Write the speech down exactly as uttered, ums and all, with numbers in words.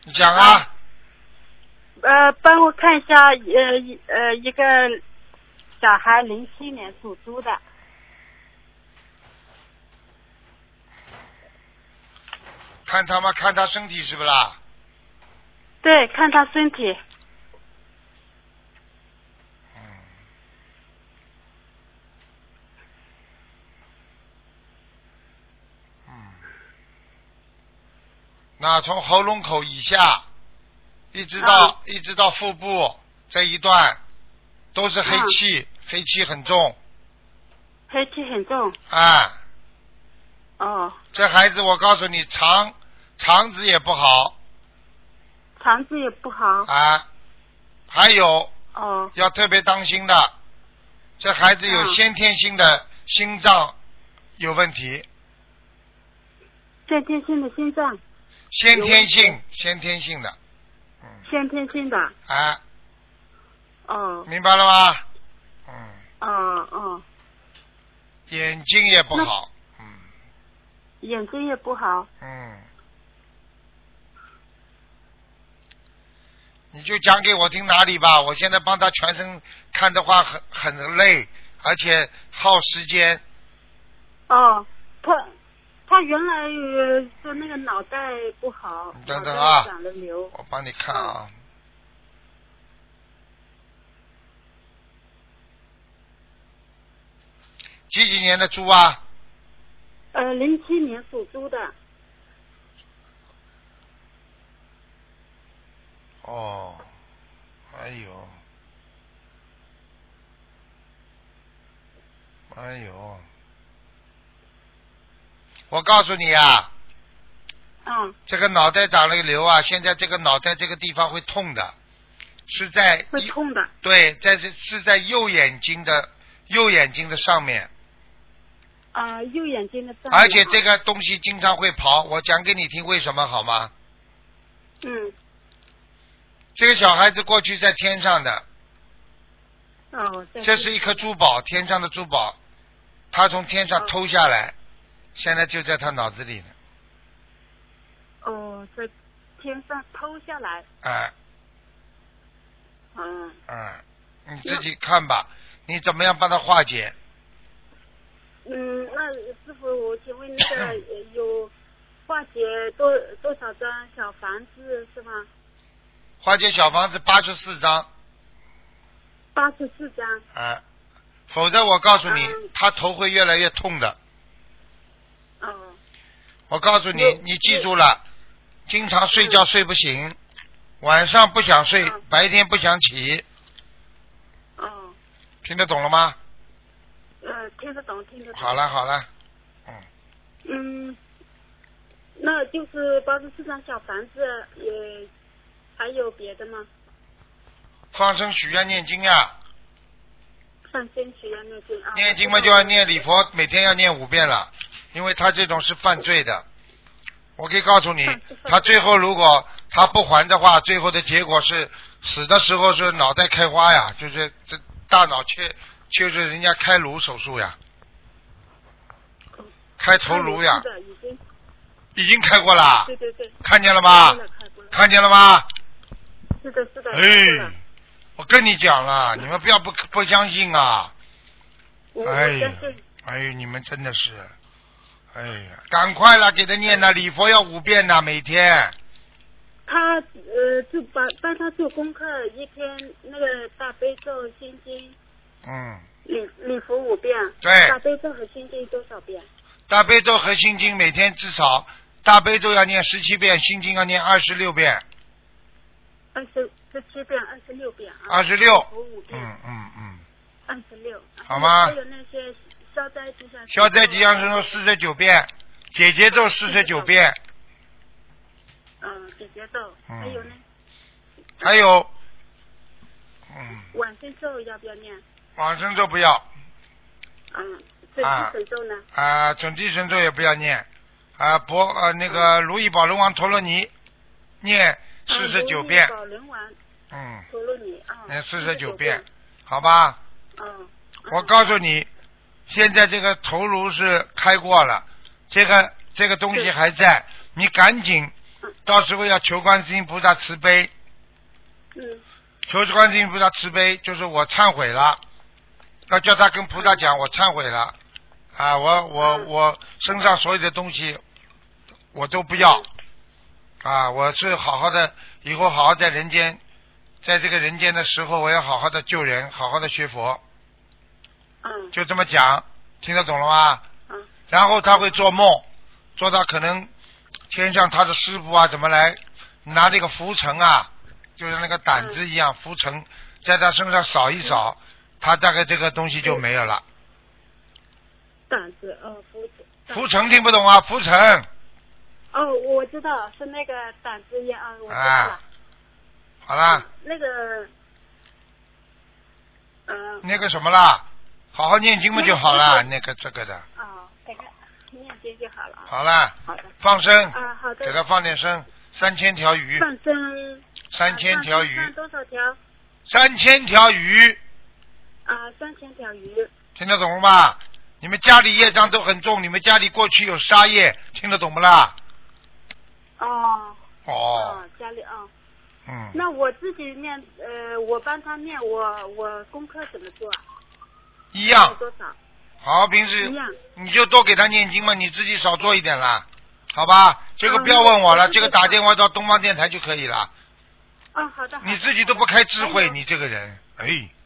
你讲啊。 呃，帮我看一下，呃呃，一个小孩零七年属猪的。 看他吗？看他身体是不是啦？ 对，看他身体。 嗯。嗯。那从喉咙口以下，一直到、啊、一直到腹部这一段，都是黑气，啊、黑气很重。 黑气很重。 啊。 哦。 这孩子，我告诉你，肠肠子也不好。 肠子也不好。 啊。还有。 哦。 要特别当心的，这孩子有先天性的心脏有问题。 先天性的心脏。 先天性，先天性的。 嗯。先天性的。 啊。 哦。 明白了吗？嗯。 哦哦。 眼睛也不好。嗯。 眼睛也不好。 嗯。你就讲给我听哪里吧，我现在帮他全身看的话很很累，而且耗时间。 哦，他他原来说那个脑袋不好， 等等啊， 长了瘤。 我帮你看啊。嗯、几几年的猪啊？ 呃，零七年属猪的。 哦，哎呦，哎呦，我告诉你啊， 嗯， 这个脑袋长了个瘤啊，现在这个脑袋这个地方会痛的，是在会痛的。 对，在这是在右眼睛的右眼睛的上面。 啊、呃，右眼睛的上面。 而且这个东西经常会跑，我讲给你听为什么好吗？ 嗯。 这个小孩子过去在天上的， 哦， 这是一颗珠宝，天上的珠宝，他从天上偷下来，哦、现在就在他脑子里呢。 哦，在天上偷下来。 哎。 嗯。 嗯，你自己看吧，你怎么样帮他化解？ 嗯，那师傅，我请问那个有化解多多少张小房子是吗？ 化解小房子八十四张。 八十四张。 啊，否则我告诉你， 嗯、 他头会越来越痛的。 哦。 我告诉你，你记住了，经常睡觉睡不醒，嗯、晚上不想睡，嗯、白天不想起。 哦。 听得懂了吗？ 呃，听得懂，听得懂。 好了好了，嗯。 嗯，那就是八十四张小房子，也还有别的吗？ 放生许愿念经呀。 放生许愿念经啊。 念经嘛就要念礼佛，每天要念五遍了，因为他这种是犯罪的。我可以告诉你，他最后如果他不还的话，最后的结果是死的时候是脑袋开花呀，就是这大脑切，就是人家开颅手术呀，开头颅呀。 已经已经开过了。 对对对。 看见了吗？看见了吗？ 是的，是的。 哎，我跟你讲了，你们不要不不相信啊！哎呀，哎呀，你们真的是，哎呀，赶快了，给他念了，礼佛要五遍呢，每天。 他呃，就帮帮他做功课，一天那个大悲咒心经。 嗯。 礼礼佛五遍。 对。 大悲咒和心经多少遍？ 大悲咒和心经每天至少，大悲咒要念十七遍，心经要念二十六遍。 二十十七遍，二十六遍啊。 二十六。 嗯嗯嗯。 二十六。 好吗？ 还有那些消灾吉祥。 消灾吉祥神咒四十九遍，解结咒四十九遍。 嗯，解结咒。嗯。还有呢？ 还有。嗯。 往生咒要不要念？ 往生咒不要。 嗯。准提神咒呢？ 啊，准提神咒也不要念。啊，博呃那个如意宝轮王陀罗尼念四十九遍。 宝轮王。 嗯。 陀罗尼啊。 念四十九遍，好吧？ 嗯。 我告诉你，现在这个头颅是开过了，这个这个东西还在，你赶紧到时候要求观世音菩萨慈悲。 嗯。 求观世音菩萨慈悲，就是我忏悔了，要叫他跟菩萨讲，我忏悔了，啊，我我我身上所有的东西我都不要，啊，我是好好的，以后好好在人间，在这个人间的时候，我要好好的救人，好好的学佛。 嗯。 就这么讲，听得懂了吗？ 嗯。 然后他会做梦，做到可能天上他的师傅啊，怎么来拿这个浮尘啊，就像那个胆子一样，浮尘在他身上扫一扫，他大概这个东西就没有了。 胆子，哦，浮尘。 浮尘听不懂啊？浮尘。 哦，我知道是那个胆子一样啊，我知道了。 啊，好啦。 那个，嗯、呃。 那个什么啦，好好念经嘛就好了，那个这个的。 哦，这个念经就好了。 好了。 好的。 放生。 啊，好的。 给他放点生，三千条鱼。 放生。 三千条鱼。 放多少条？ 三千条鱼。 啊，三千条鱼。 听得懂了吗？你们家里业障都很重，你们家里过去有杀业，听得懂不啦？ 哦。 哦。 家里啊。哦、 嗯。 那我自己念，呃，我帮他念，我我功课怎么做啊？ 一样。 多少？ 好，平时一样。 你就多给他念经嘛，你自己少做一点啦，好吧？这个不要问我了，嗯、这个打电话到东方电台就可以了。 哦，好的。 你自己都不开智慧，你这个人，哎。